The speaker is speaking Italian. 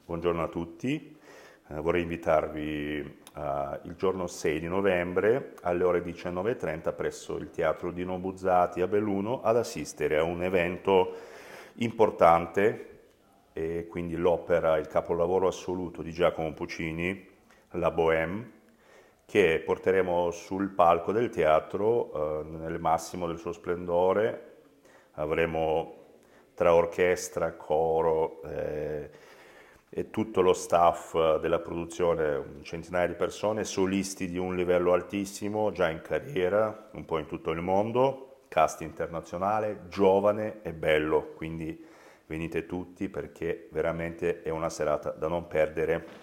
Buongiorno a tutti. Vorrei invitarvi il giorno 6 di novembre alle ore 19:30 presso il Teatro Dino Buzzati a Belluno ad assistere a un evento importante e quindi l'opera, il capolavoro assoluto di Giacomo Puccini, La Bohème, che porteremo sul palco del teatro nel massimo del suo splendore. Avremo tra orchestra, coro e tutto lo staff della produzione, un centinaio di persone, solisti di un livello altissimo, già in carriera, un po' in tutto il mondo, cast internazionale, giovane e bello, quindi venite tutti perché veramente è una serata da non perdere.